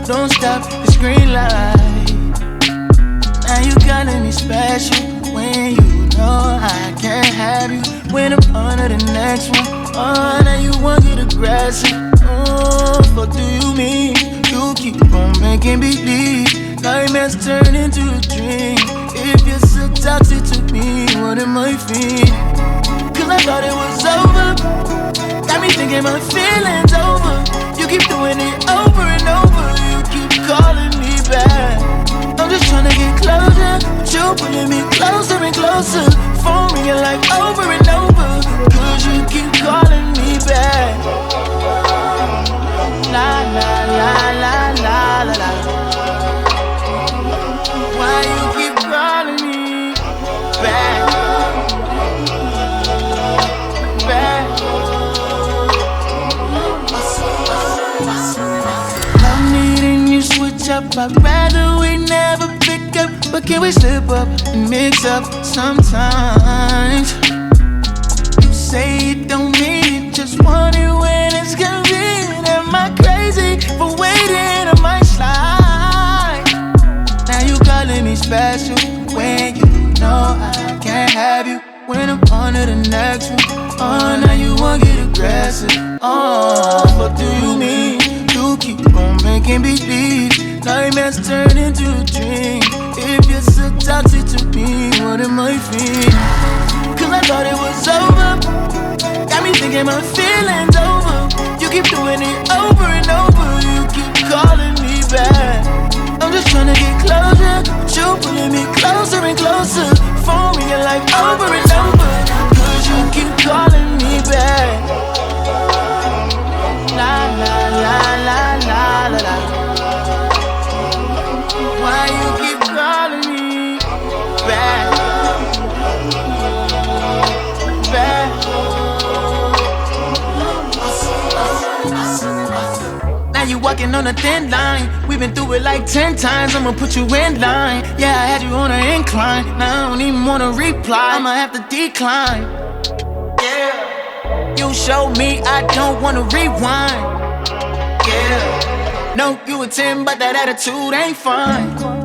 don't stop, it's green light. Now you calling me special when you know I can't have you. When I'm on to the next one, oh, now you want to get aggressive. Oh, what do you mean? You keep on making believe nightmares turn into a dream. If you're so toxic to me, what am I feeling? Cause I thought it was over. Got me thinking my feelings over. You keep doing it over and over. You keep calling me back. I'm just trying to get closure, but you pulling me closer and closer. Phone ringing like over and over. Cause you keep calling me back. La la la la la la la. Why you keep calling me back? Back. I'm needing you switch up. I'd rather we never pick up, but can we slip up and mix up sometimes? You say you don't mean it, just want it when it's convenient. Am I crazy for waiting? I might slide. Now you calling me special when you know I can't have you. When I'm on to the next one, oh, now you wanna get aggressive. Oh, what do you mean? You keep on making believe nightmares turn into a dream. If you're so toxic to me, what am I feeling? Cause I thought it was over. Got me thinking my feelings over. You keep doing it over and over. You keep calling me back. I'm just trying to get closure, but you pulling me closer and closer. Phone ringing like over and over. Cause you keep calling me back. La la la la la la la. Why you keep calling me back? Back. Now you walking on a thin line. We've been through it like 10 times. I'ma put you in line. Yeah, I had you on an incline. Now I don't even wanna reply. I'ma have to decline. Yeah. You showed me I don't wanna rewind. Yeah. No, you a 10, but that attitude ain't fine.